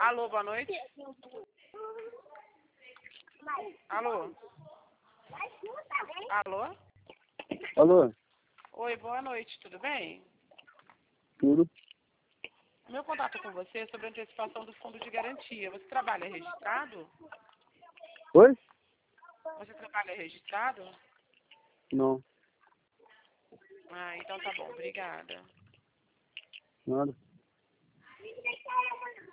Alô, boa noite. Alô? Alô? Alô? Oi, boa noite, tudo bem? Tudo? Meu contato com você é sobre a antecipação do fundo de garantia. Você trabalha registrado? Oi? Você trabalha registrado? Não, Ah, então tá bom, obrigada. nada.